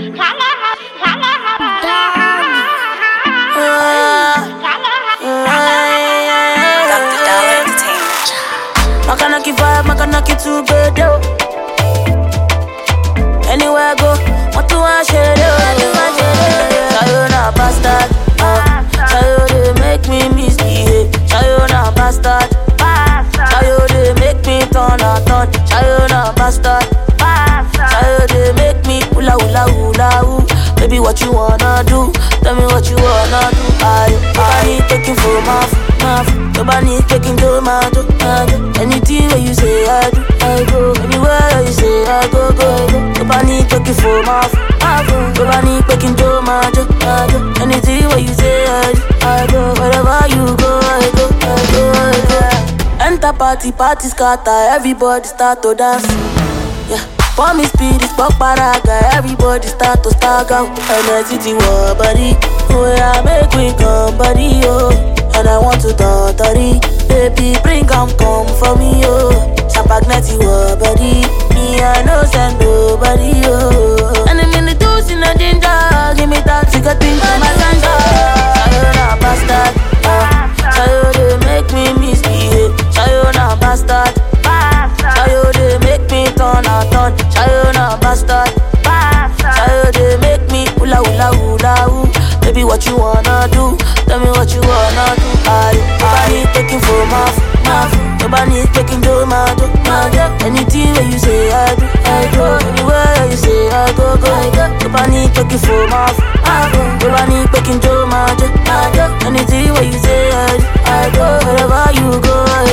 Makanaki vibe, Makanaki too good, yo. Anywhere I go, what do I share, yo? Sayona bastard, Sayo they make me misbehave. Sayona bastard, Sayo they make me turn a turn. Sayona bastard, Sayo they make me hula hula hula hoo. Baby, what you wanna do? Tell me what you wanna do. I taking for my nobody taking to my do. Anything where you say I do. Anywhere you say I go. Nobody taking for my nobody taking to my do. Anything where you say I do. Wherever you go, I go. Enter party scatter. Everybody start to dance. Yeah. For me speed is pop paraga. Everybody start to stag out. Energy war body. Where I make we come body, oh. And I want to totally. Baby, bring come for me, oh. Champagneti war body. Me, I no send nobody, oh. And I'm in the dose in a ginger. Give me that cigar thing for my ganja. Sayona bastard, Sayo they make me misbehave. Sayona bastard, Sayo they make me turn a turn. Sayona bastard, Sayo they make me hula hula hula hoo. Baby, what you wanna do? Tell me what you wanna do. Nobody taking for my nobody taking to my do. Anything where you say I do. Anywhere you say I go. Nobody taking for my nobody taking to my do. Anything where you say I do. Wherever you go, I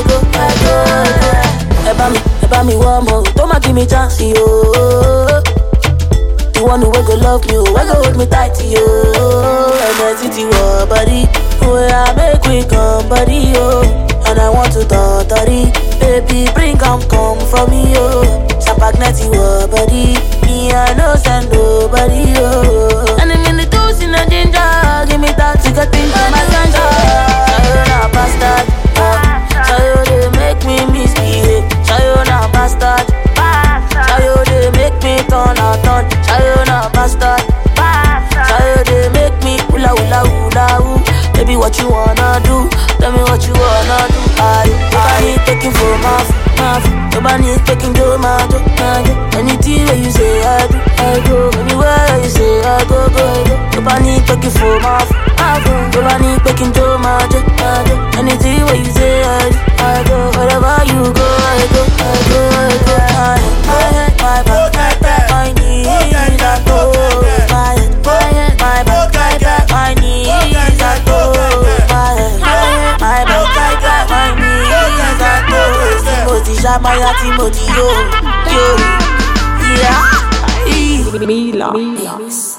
go. Eba me one more. Don't give me chance, yo. The one who go love me, who go hold me tight, yo. Energy war body, where I make we come body, yo. And I want to totally, baby, bring come for me, yo. Champagneti war body, me I no send nobody, yo. And I'm in the dose in a ginger, give me that cigar thing for my ganja. Sayona bastard, Sayo they make me misbehave. Sayona bastard, Sayo they make me turn a turn. Sayona bastard, Sayo they make me hula hula hula hoo. Baby, what you wanna do? Tell me what you wanna do. Nobody taking for my nobody taking to my do. Anything where you say I do. Anywhere you say I go. Nobody taking for my nobody taking to my do. Anything where you say I do. Wherever you go, I go. My back, my knees, I go. My back, my knees, I go. My back, my knees, I go. Timothy, Shabaya, Timothy, yo. Yeah. Mila.